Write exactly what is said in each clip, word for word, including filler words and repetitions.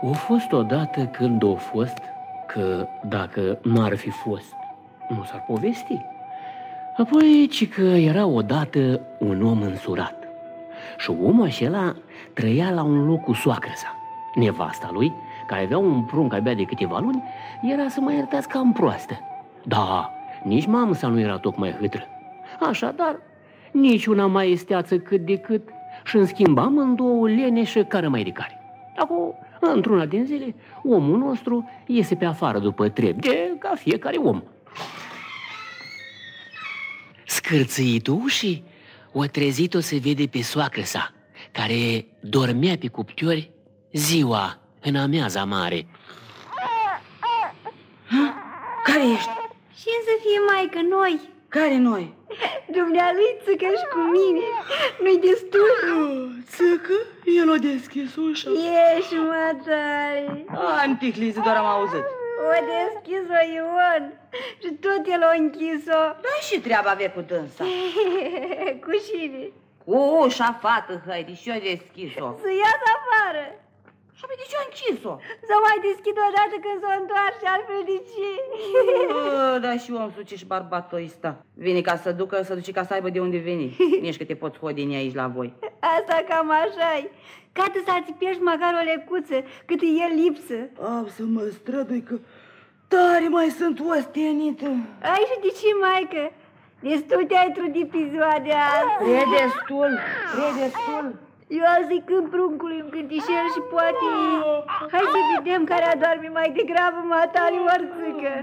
O fost odată când o fost, că dacă n-ar fi fost, nu s-ar povesti. Apoi, ci că era odată un om însurat. Și omul acela trăia la un loc cu soacră sa. Nevasta lui, care avea un prunc abia de câteva luni, era, să mă iertați, cam proastă. Da, nici mamă sa nu era tocmai hâtră. Așadar, nici una mai esteață cât de cât, și în schimb amândouă leneșă care mai de care. Acum, într-una din zile, omul nostru iese pe afară după trebi, de ca fiecare om. Scârțâitul ușii, o trezit-o să vede pe soacră sa, care dormea pe cuptiori ziua în amiaza mare. Care ești? Și să fie maică noi. Care noi? Dumnealui Țâcă și cu mine. Nu-i destul? Țâcă? El o deschis ușa. Ești, mă, tare. Anticlizi, doar am auzit. O deschis-o Ion și tot el o închis-o. Da, și treaba avea cu dânsa. Cu cine? Cu ușa, fată, haide, și eu deschis-o. Să iasă afară. Și de ce a închis-o? Să mai deschid o dată când s-o întoarce, altfel de ce? Da, și om suce și barbatul ăsta. Vine ca să ducă, să duce ca să aibă de unde veni. Nici că te poți hodini aici la voi. Asta cam așa-i. Cată să țipești măcar o lecuță, cât e el lipsă. Am să mă strădui că tare mai sunt ostenită. Ai și de ce, maică? Destul te-ai trudit pe ziua de azi. E destul, e destul. Eu zic în pruncului în cântișel și poate... Hai să vedem care adorme mai degrabă, matale ori Țâcă.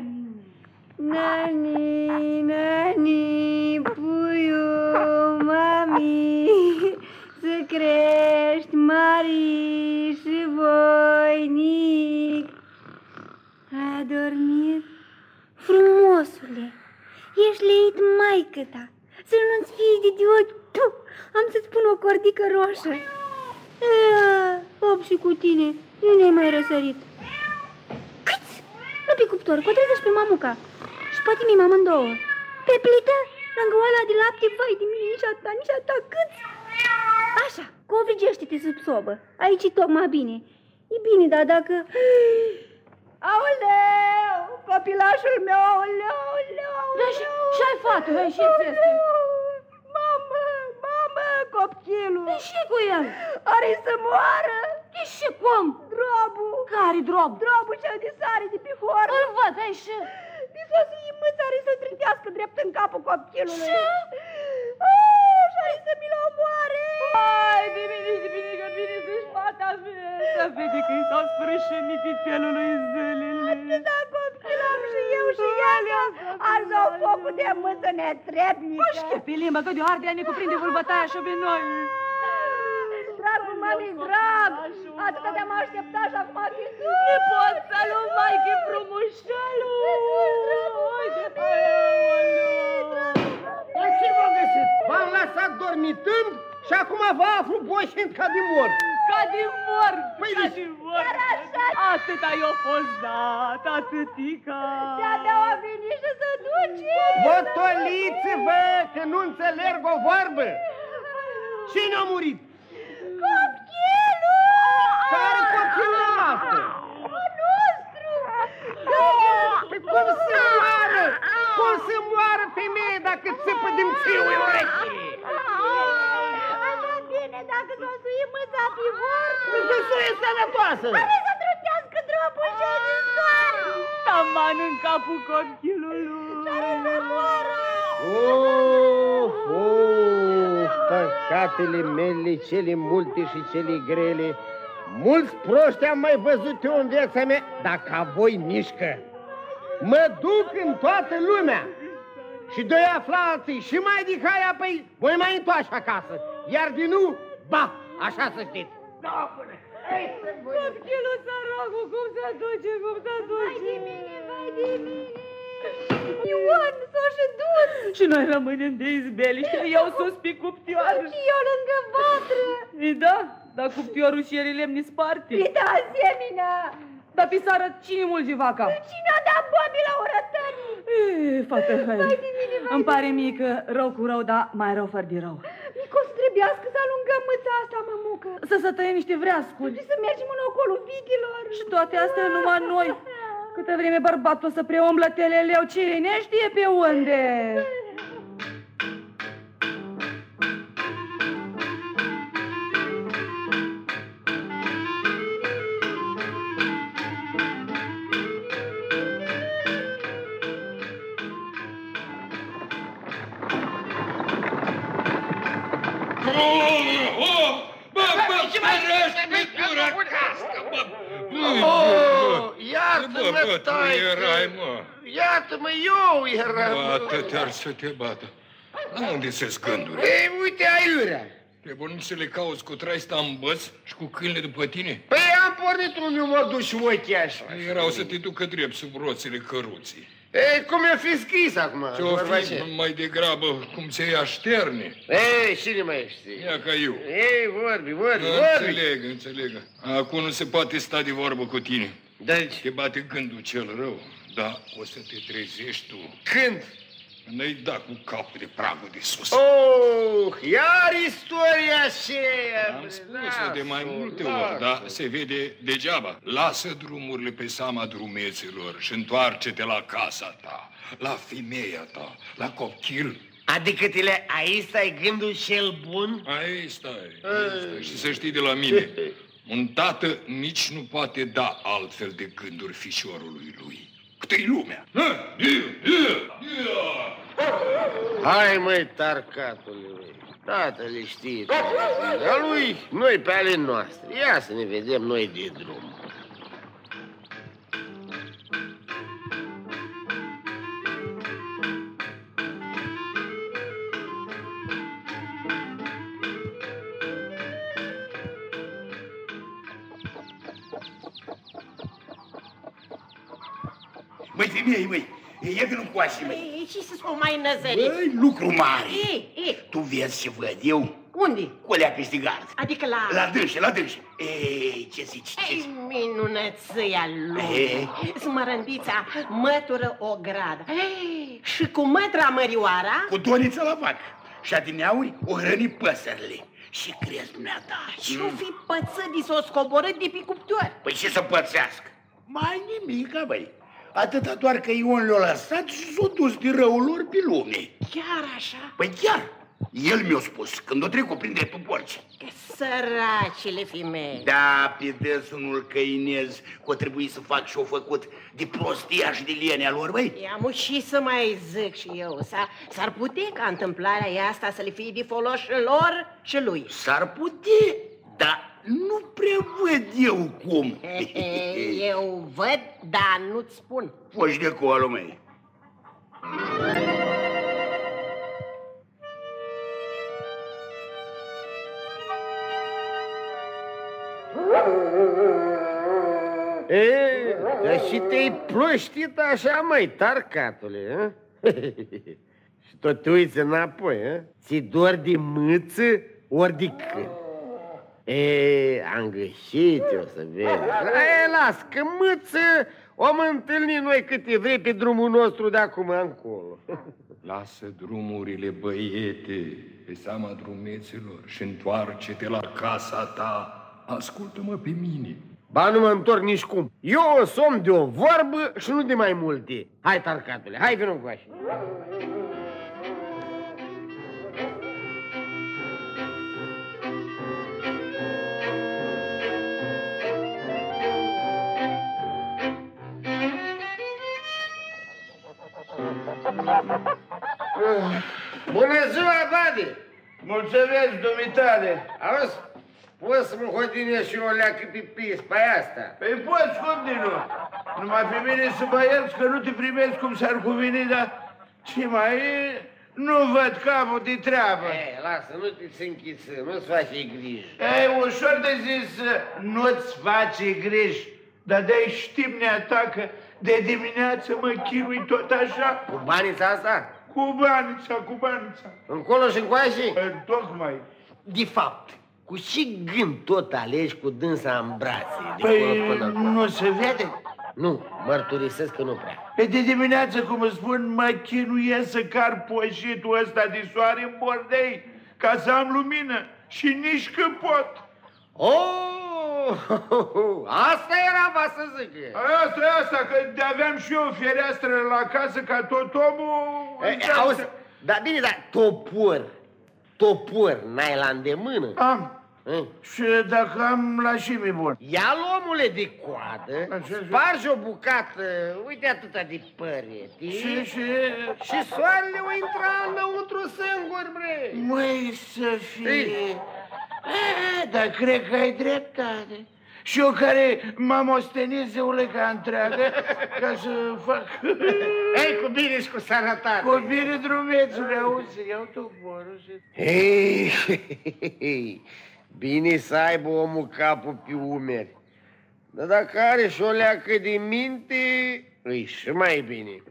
Nani, nani, puiu, mami, să crești mari și voinic. Ai adormit? Frumosule, ești leit maică ta, să nu-ți fie de ochi. Tu, am să-ți pun o cordică roșă. Op și cu tine, nu ne-ai mai răsărit. Câți? Nu pe cuptor, cotrează și pe mamuca. Și poate mi amândouă. Pe plită, lângă oala de lapte, vai de mine, nici atâta, nici atâta, câți? Așa, covrigește-te sub sobă. Aici e tocmai bine. E bine, dar dacă... Aoleu, copilașul meu, aoleu, aoleu, aoleu. Da, și, și-ai fată, hai și țestă. Mamă, mamă, copchilul. De ce cu el? Are să moară. De ce, cum? Drobu. Care drob? Drobul cel de sare de pe hor. Îl văd, hai și... De soții mâța are să-l trântească drept în capul copchilului. Ce? Și are să mi-l omoare. Hai, de mine, de mine, că vine să-și fata mea. Să vede că i s-au sprâșenit itelului zilele. Atâta copchil am și eu și ea. Arzi-o focul de mâță netrebnică. Paște pe limbă, că de ardea ne cuprinde vâlbătaia și pe noi. Dragul mami, drag, atâta te-am așteptat și acum a vizut. Ne pot să lu, maică frumușelu. Dar ce v-a găsit? V-am lăsat dormitând și acum vă aflu boșind ca de mor. Ca de mor, Păi ca de- de mor. Atâta i-a fost dat, atâtica. De-abia a venit și să duce. Botoliți-vă că nu înțeleg o vorbă. Cine a murit? Copchilul! Care copilul noastră? Al nostru! Păi cum să moară? Cum să moară femeie dacă țipă din țiui urechile? Așa bine, dacă s-o sui mâța pe vor, Nu că să e sănătoasă. are să trântească dropul cel din soare. Taman în capul copilului. Are să moară. Of, of, păcatele mele, cele multe și cele grele. Mulți proști am mai văzut eu în viața mea, dar ca voi mișcă. Mă duc în toată lumea și doi aflații și mai de caia, păi voi mai întoarce acasă. Iar din nu, ba, așa să știți. Copilul săracul, cum se duce, cum se duce? Vai de mine, vai de mine. Ion, s-o și dus. Și noi rămânem de izbeliște, eu sus pe cuptioară. Și eu lângă vatră. E da, dar cuptiorul și ele lemni sparte. E de asemenea. Dar pe seară cine mulge vaca? Cine a dat bobii la urătării? E, fată, hai. Vai de mine, vai Îmi de pare mie că rău cu rău, dar mai rău fără de rău. Micos trebuie gândească să alungăm mâța asta, mămucă. Să se tăie niște vreascuri. Și să mergem în ocolul vitilor. Și toate astea numai noi. Câtă vreme bărbatul o să preumblă teleleu, cine știe pe unde. Iartă-mă, taică! Iartă-mă, eu eram! Atâtea să te bată. La unde se-s gânduri? Ei, uite, aiurea! Trebuie să le cauți cu traista în băț și cu câinile după tine? Păi am pornit unul, mă duci ochii așa. Erau să te ducă drept sub roțile căruții. Ei, cum i-o fi scris acum? Ce-o fi mai degrabă cum ți-ai așterne? Ei, cine mai știe? Ia ca eu. Ei, vorbi, vorbi, vorbi. Înțeleg, înțeleg. Acum nu se poate sta de vorbă cu tine. Deci? Te bate gândul cel rău, dar o să te trezești tu. Când? N-ai dat cu capul de pragul de sus. Oh, iar istoria aceea! Am spus-o de mai multe ori, dar se vede degeaba. Lasă drumurile pe seama drumeților și întoarce-te la casa ta, la femeia ta, la copil. Adică tine, aici stai gândul cel bun? Aici stai, aici stai. Și să știi de la mine, un tată nici nu poate da altfel de gânduri fișorului lui. Câtă-i lumea? Hai, măi, tarcatule, tatăl știe ce a lui, noi pe ale noastre. Ia să ne vedem noi de drum. Măi, femeie, măi, e că nu coași, măi. Ei, și să-s o mai năzărit? Băi, lucru mare. Ei, ei. Tu vezi ce văd eu? Unde? Colea peste gard. Adică la... La dânșe, la dânșe. Ei, ce zici, ce zici? Ei, minunăția lui. Smărândița mătură o gradă. Ei, și cu mătra mărioara? Cu donița la vacă. Și adineauri o hrăni păsările. Și crezi dumneata? Și-o fi pățădii s-o scoborât de pe cuptor. Păi ce să pățească? Mai nimica, băi. Atâta doar că Ion le-a lăsat și s-o dus de răul lor pe lume. Chiar așa? Păi chiar. El mi-a spus, când o trec, o prinde pe porci. Săracile femei. Da, pe dânsul nu-l căinez, că o trebuie să fac și-o făcut de prostia și de lienea lor, băi. I-am și să mai zic și eu, s-ar putea ca întâmplarea asta să le fie de folos și lor și lui. S-ar putea, dar nu prea văd eu cum. Eu văd, dar nu-ți spun. Foși de acolo, măi. Ei, dar și te-ai ploștit așa, măi, tarcatule, hă? Și tot te uiți înapoi, hă? Ți-i dor de mâță ori de câini? Ei, am găsit, o să vezi. Ei, las, că mâță om întâlni noi câte vrei pe drumul nostru de acum încolo. Lasă drumurile, băiete, pe seama drumeților și întoarce-te la casa ta. Ascultă-mă pe mine. Ba, nu mă întorc nici cum. Eu o som de o vorbă și nu de mai multe. Hai, tarcatule, hai, vină cu așa. Bună ziua, Bade! Mulțumesc, dumitale! Auzi, poți să mă hodine și o leacă pe pis pe asta? Păi poți, cum de nu? Numai pe mine să mă ierți că nu te primesc cum s-ar cuveni, dar ce mai e? Nu văd capul de treabă. Ei, lasă, nu te închiți, nu-ți face griji. Ei, ușor de zis, nu-ți face griji, dar de-ai știmnea ta că de dimineață mă chinui tot așa. Cu banița asta? Cu banița, cu banița. Încolo și încoace? Tocmai. De fapt, cu ce gând tot alegi cu dânsa în brațe? De Păi până acolo? nu se vede? Nu, mărturisesc că nu prea. Pe de dimineață, cum îți spun, mă chinuie să car poșitul ăsta de soare în bordei. ca să am lumină și nici că pot. Oh, asta era, va să zic. Asta e asta, că de-aveam și eu fereastră la casă ca tot omul. E, auzi, dar bine, dar topor, topor n-ai la îndemână? Am. E? Și dacă am la și mi bun. Ia-l, omule, de coadă, spargi o bucată, uite atâta de păreti. Și, și... Și soarele o intra înăuntru singur, bre. Măi, să fie... A, dar cred că ai dreptate. Și eu care m-am ostenit zeuleca întreagă ca să fac... Ei, cu bine și cu sănătate. Cu bine, drumețule, auzi, iau toporul și... Ei, bine să aibă omul capul pe umeri. Dar dacă are și o leacă de minte, îi și mai bine.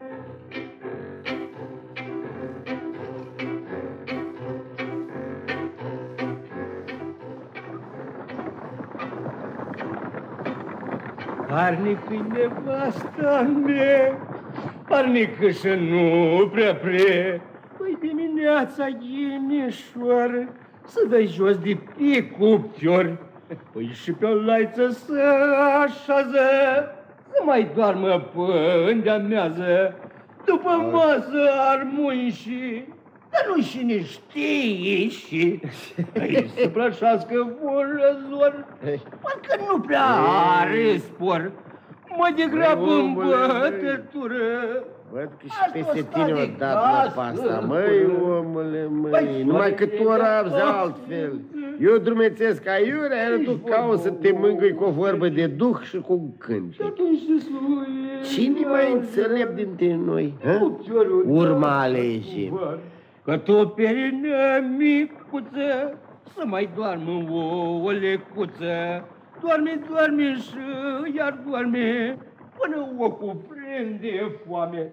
Parnică-i nevasta mea, parnică să nu prea pre. Păi dimineața e mișoară, să dai jos de pe cuptor. Păi și pe o laiță să așează, să mai doarmă până de-amează. După masă armuni și, dar nu și ne știi și îi să plășească vorăzor. Parcă nu prea are spor, mă degrabă în bătătură. Văd că și peste tine o dat la pasta, măi, omule, măi, numai că tu rabzi altfel. Eu drumețesc aiurea, iar tu cauți să te mângâi cu o vorbă de duh și cu un cântec. Cine mai înțelept dintre noi? Urma alegem. Că tu, perină micuță, să mai doarmă o lecuță. Doarme, doarme și iar doarme, până o cuprinde foame.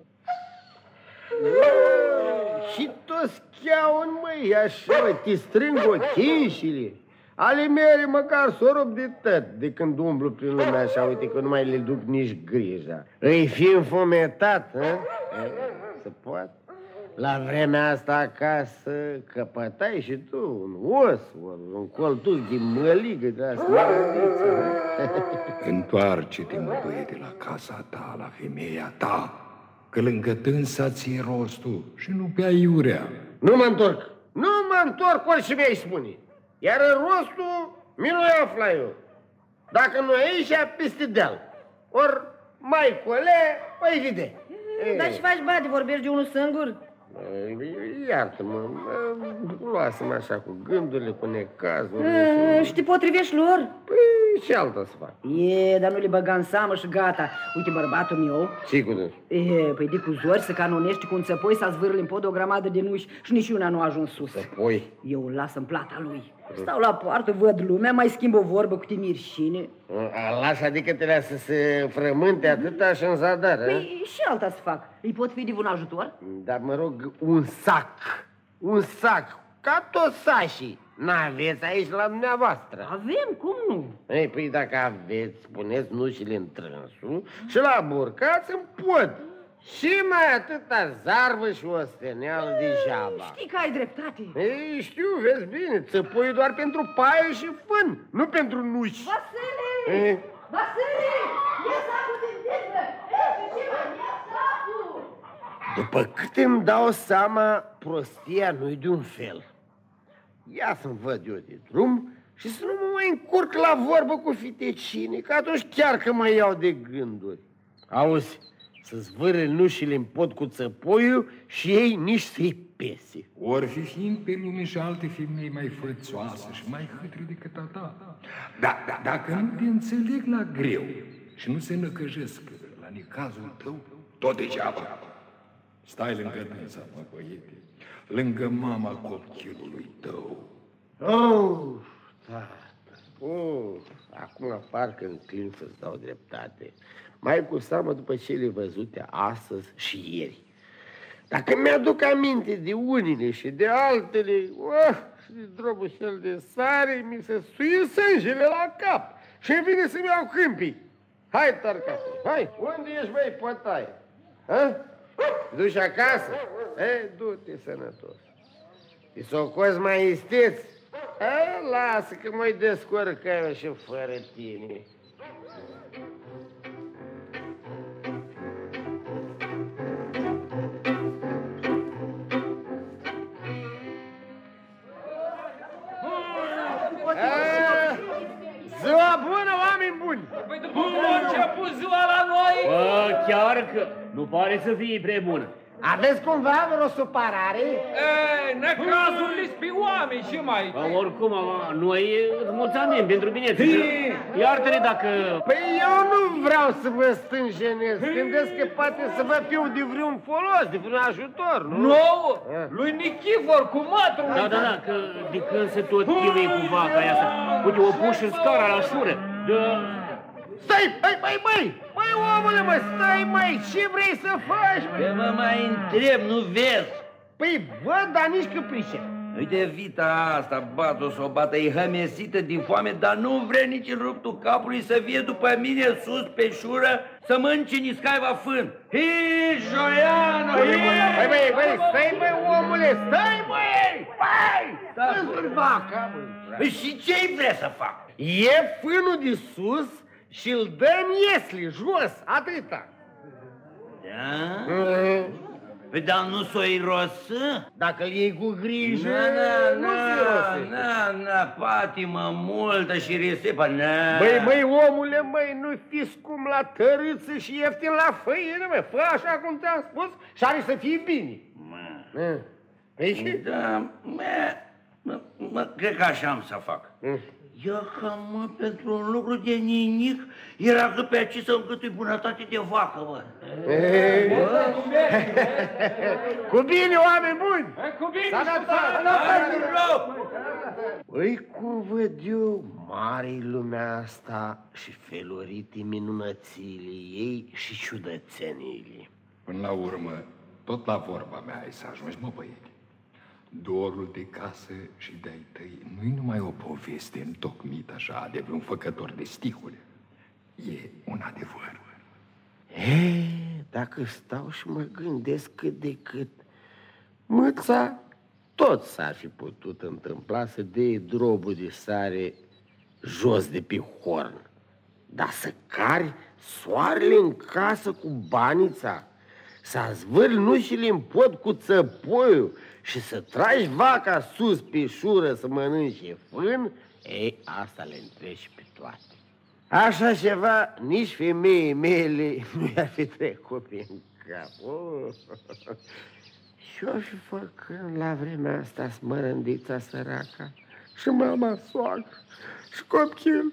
Și toți cheaun, măi, așa, mă, te strâng ochinșile. Ale mele măcar s-o rup de tot, de când umblu prin lumea așa, uite că nu mai le duc nici grija. Îi fi înfometat, hă? Se poate. La vremea asta acasă căpătai și tu un os, un coltuc de măligă de asta. Întoarce-te, mă, băiete, la casa ta, la femeia ta, că lângă tânsa ți-e rostul și nu pe aiurea. Nu mă întorc, nu mă întorc orice mi-ai spune. Iar rostul mi nu-i afla eu. Dacă nu e aici, peste deal. Ori mai cole, mai vide. Dar ce faci, bate, vorbești de unul singur? Iartă-mă, luasă-mă așa cu gândurile, cu necazul. Și te potrivești lor? Păi, ce altă să fac? E, dar nu le băga în seamă și gata. Uite, bărbatul meu... Ce cu dânsul? E, păi de cu zori să canonești cu un țăpoi, să zvârli în pod o grămadă de nuși și nici una nu a ajuns sus. Țăpoi? Eu îl las în plata lui. Stau la poartă, văd lumea, mai schimb o vorbă cu timirșine. Lasă, adică te lasă să se frământe atâta și în zadar, a? Păi și alta să fac. Îi pot fi de un ajutor? Dar mă rog, un sac, un sac, ca toți sașii. N-aveți aici la dumneavoastră? Avem, cum nu? Ei, păi dacă aveți, puneți nușile în trânsul și la burcați în pod. Și mai atâta zarvă și osteneală degeaba. Știi că ai dreptate. Ei, știu, vezi bine, țăpoi doar pentru paie și fân, nu pentru nuși. Vasile! Ei? Vasile! Ia sacul din piesă! Ia sacul! După cât îmi dau seama, prostia nu-i de un fel. Ia să-mi văd eu de drum și să nu mă mai încurc la vorbă cu fitecine, că atunci chiar că mă iau de gânduri. Auzi, să zvârâi nușile în pod cu țăpoiul și ei nici să-i pese. Ori fi fiind pe lume și alte femei mai fățoase și mai hâtre decât a ta. Da, da, dacă nu te înțeleg la greu și nu se năcăjesc la necazul tău, tot degeaba. Stai lângă dânsa, mă, băiete, lângă mama copilului tău. Oh, tată, oh, acum parcă înclin să-ți dau dreptate. Mai cu seamă după cele văzute astăzi și ieri. Dacă mi-aduc aminte de unile și de altele, oh, și de drobușel de sare, mi se suie sângele la cap și îmi vine să-mi iau câmpii. Hai, tarcate, hai, unde ești, băi, pătaie? Ha? Duci acasă? E, du-te sănătos. Îi s-o cozi mai isteț? A, lasă că mă-i descurcăm și fără tine. Ziua bună, oameni buni! Păi după cum a început ziua la noi... Bă, chiar că nu pare să fie prea bună. Aveți cumva vreo supărare? Ei, necazurile pe oameni, ce mai... Bă, oricum, noi îți mulțumim pentru binețe. Iartă-ne dacă... Păi eu nu vreau să vă stânjenesc. Gândesc că poate să vă fiu de vreun folos, de vreun ajutor, nu? Nouă? Lui Nichifor, cu mătru. Da, da, da, că de când se tot chinuie cu vaca aia să... Uite, o pus în scara la șură. Da... Stai, băi, băi, băi! Băi, omule, mă, stai, măi, ce vrei să faci, măi? Că mă mai întreb, nu vezi? Păi, văd, dar nici că pricep. Uite, vita asta, bat-o s-o bată, e hămesită din foame, dar nu vrea nici în ruptul capului să vie după mine sus pe șură să mănânce niscaiva fân. Hii, Joiano, hii! Băi, băi, băi, stai, băi, omule, stai, băi! Băi! Stai, vaca, băi! Păi și ce-i vrea să fac? E fânul de sus și îl dăm iesli, jos, atâta. Da? Mm. Păi, dar nu s-o irosă? Dacă îl iei cu grijă, na, nu na, se irosă. na, na, patimă multă și risipă, na. Băi, băi, omule, măi, nu fi scump la tărâță și ieftin la făină, mă. Fă așa cum ți-am spus și are să fie bine. Mă. Păi? Da, mă, mă, mă, cred că așa am să fac. Mm. Eu că, mă, pentru un lucru de nimic, era că pe aici să încâtui bunătate de vacă, mă. Cu bine, oameni buni! Cu bine, Păi, cum văd eu, mare-i lumea asta și felurite minunățiile ei și ciudățeniile. Până la urmă, tot la vorba mea ai să ajungi, mă, băieți. Dorul de casă și de-ai tăi nu-i numai o poveste întocmită așa de vreun făcător de sticule. E un adevăr. E, dacă stau și mă gândesc cât de cât, măța tot s-ar fi putut întâmpla să dea drobul de sare jos de pe horn. Dar să cari soarele în casă cu banița, să zvârli nușile în pod cu țăpoiul și să tragi vaca sus pe șură să mănânce fân, ei, asta le întreci pe toate. Așa ceva nici femeii mele nu i-ar fi trecut prin cap. Oh. Și-o fi făcând la vremea asta smărândița săraca și mama soacră și copil.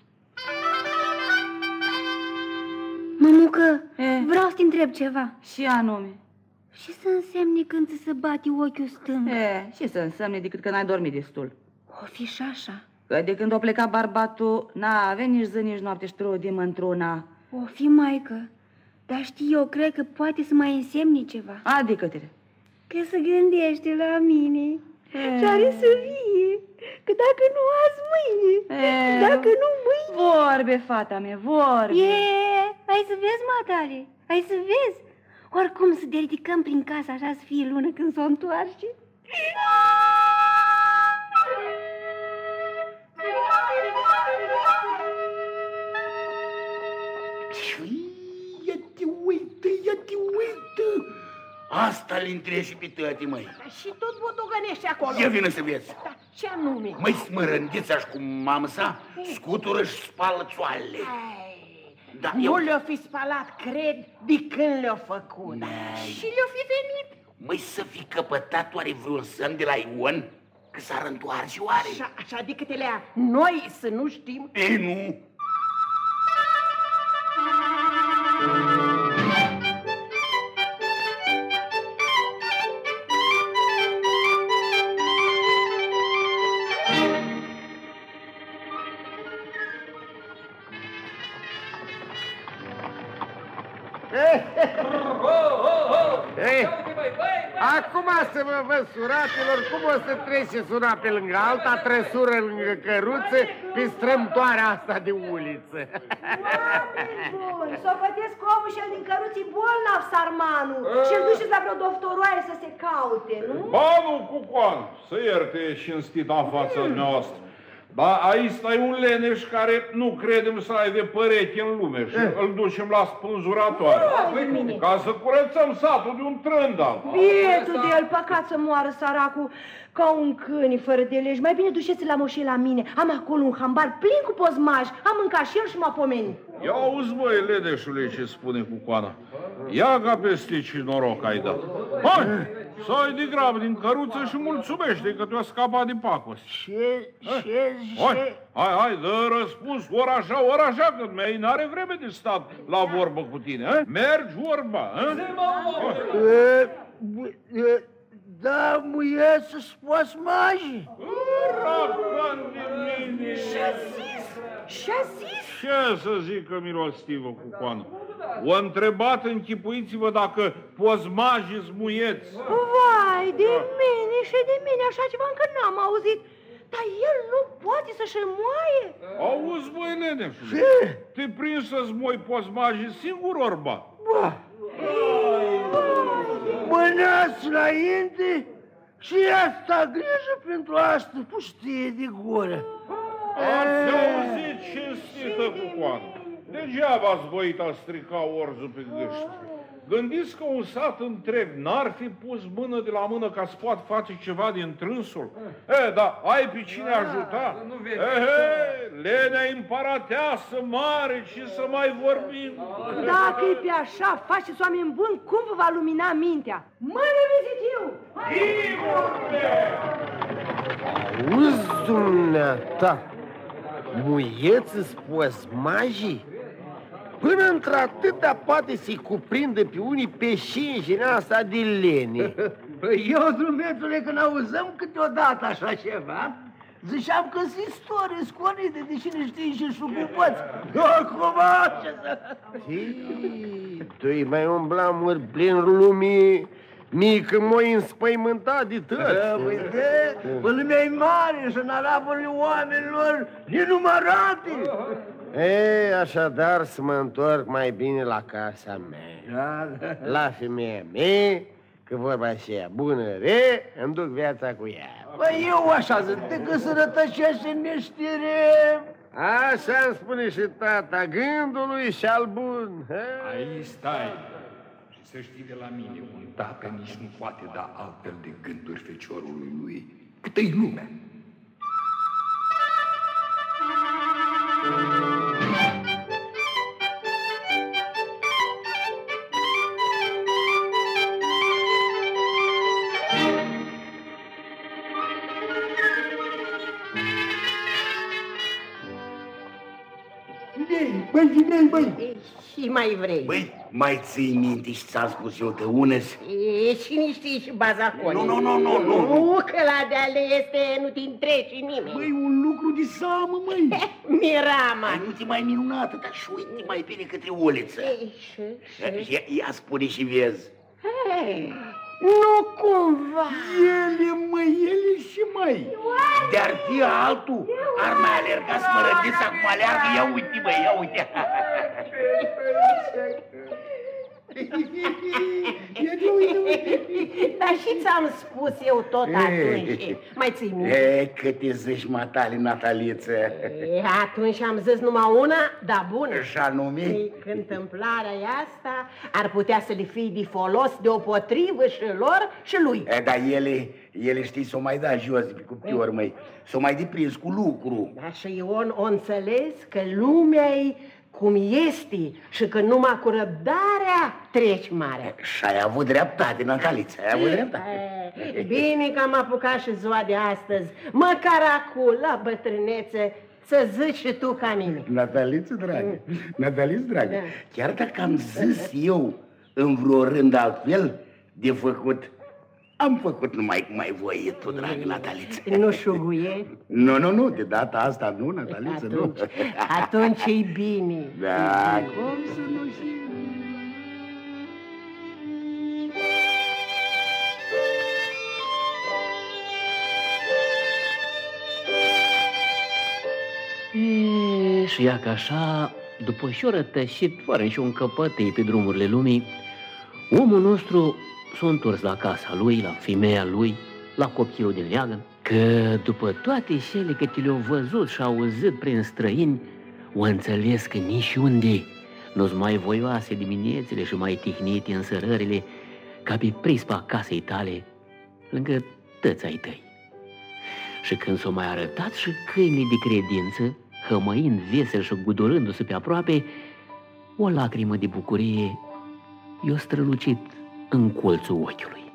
Mămucă, E? vreau să te întreb ceva. Și anume. Și să însemne când ți se bate ochiul stâng? E, ce să însemne decât că n-ai dormit destul? O fi și așa. Că de când a plecat barbatul, n-a avut nici zi, nici noapte și trudim într-una. O fi, maică. Dar știi, eu cred că poate să mai însemne ceva. Adică-te. Că se gândește la mine E. și are să vie. Că dacă nu azi, mâine. E. Dacă nu mâine. Vorbe, fata mea, vorbe. E, hai să vezi, matale. Hai să vezi. Oricum să te ridicăm prin casă așa să fie lună când s-o întoarce. Ia te uită, ia te uită! Asta le întreci și pe tăti, măi. Și tot botogănești acolo. Ia vină să vezi. Da, ce anume? Măi, smărândița și cu mamă sa scutură și spală țoalele. Da, Nu eu... le-o fi spalat, cred, de când le-o făcut. N-ai. Și le-o fi venit. Măi, să fi căpătat oare vreun semn de la Ion? Că s-ar întoarce oare? Așa, așa de câte le-a noi să nu știm. Ei, nu. Ei, acum acum să mă văd, suratelor, cum o să treceți una pe lângă alta, trăsură lângă căruță, pe strâmtoarea asta de uliță. Oameni buni, s-o vedeți că omul și-el din căruții bolnav, sarmanul, și-l duceți la vreo doftoroaie să se caute, nu? Banul Cucoan, să ierte cinstit în fața noastră. Dar aici stai un leneș care nu credem să aibă pereche în lume și îl ducem la spânzuratoare. Ca să curățăm satul de un trândal. Bietul de el, păcat să moară săracul ca un câini fără de legi. Mai bine duceți la moșie la mine. Am acolo un hambar plin cu pozmași. Am mâncat și el și m-a pomenit. Ia auzi, băi, leneșule, ce spune Cucoana. Ia ca peste ce noroc ai dat. Hai, să ai de grab din căruță și mulțumește că te-a scăpat de pacos. Ce, ce, Hai, hai, hai, dă răspuns, ori așa, ori așa, că mi-ai n-are vreme de stat la vorbă cu tine, he? Mergi vorba, he? Da, muie să-ți poți magi. Racan de mine! Ce-a zis? Ce-a zis? Ce să zică milostivă Cucoană? O întrebat, închipuiți-vă dacă pozmajii muieți. Vai, de mine și de mine, așa ceva încă n-am auzit. Dar el nu poate să-și moaie? Auzi, băi, leneșule, te prins să-ți moi pozmajii singur, orba? Ba! Mânați înainte și asta grijă pentru asta puștie de gură. Ați auzit, cinstită Cucoană? Degeaba ați voit a strica orzul pe gâști. Gândiți că un sat întreg n-ar fi pus mână de la mână ca să poată face ceva din trânsul? E, dar ai pe cine ajuta? Ehe, lenea împărateasă mare și să mai vorbim. Dacă e pe așa, faceți oameni buni, cum vă va lumina mintea? Mă revizit eu! Auzi, dumneata, muieți-ți pozmajii? Până într-atâta poate să-i cuprindă pe unii pe șinjina asta de lene. Păi eu, drumețule, când auzăm câteodată așa ceva, ziceam că sunt istorie sconite de cine știe și șugupoți. Acum ce să... Tu-i mai umbla măr plin lumii, mică m-ai înspăimântat de tot. Păi de, bă, lumea e mare și în araburile oamenilor nenumărate. E, așadar să mă întorc mai bine la casa mea. Da, da. La femeia mea, că vorba aceea bună, re, îmi duc viața cu ea. Păi eu așa zic, decât să rătăcești în neștire. Așa îmi spune și tata, gândul lui și-al bun. Aici stai. Și să știi de la mine, un tată nici nu poate da altfel de gânduri feciorului lui, cât-i lumea. Băi, băi, băi! Și mai vrei? Băi, mai ții minte și ți-am spus eu, te uneți? E, cine știe și bazaconii? Nu, nu, nu, nu, nu. Nu, că la de-ale este, nu te întreci nimeni. Băi, un lucru de seamă, măi. Mirama. Băi, nu te mai minunată, dar și uite mai bine către uliță. Ia, ia spune și vezi. Hey, nu cumva. Ele, măi, ele și măi. De-ar fi altul, ar mai alerga smărădița cum aleargă. Ia uite, măi, ia uite. Dar și ți-am spus eu tot atunci. Mai ții minte? E, că te zici, matale, Nataliță. E, atunci am zis numai una, dar bună. Și anume? E, că întâmplarea asta ar putea să le fie de folos deopotrivă și lor și lui. E, dar ele, ele știi, s-o mai da jos de pe cuptor, măi. S-o mai deprins cu lucru. Da, și eu o înțeles că lumea-i cum este și că numai cu răbdarea treci mare. Și ai avut dreptate, Nataliță, ai avut dreptate. E, bine că am apucat și ziua de astăzi, măcar acum, la bătrânețe, să zici și tu ca mine. Nataliță, dragă, Nataliță, dragă, da. Chiar dacă am zis eu în vreo rând altfel de făcut, am făcut numai cum ai voit tu, dragă Nataliță. Nu șuguie? Nu, nu, nu, de data asta nu, Nataliță, nu. Atunci e bine. Da, cum să nu știu? Și ia că așa, după și-o rătășit, fără și un căpătâi pe drumurile lumii, omul nostru s-a întors la casa lui, la femeia lui, la copilul din leagăn, că după toate cele câte le-au văzut și auzit prin străini, o înțeles că nici unde nu-s mai voioase diminețile și mai tihnite însărările ca pe prispa casei tale, lângă tăți ai tăi. Și când s-au mai arătat și câinii de credință, hămăind vesel și gudurându-se pe aproape, o lacrimă de bucurie i-a strălucit în colțul ochiului.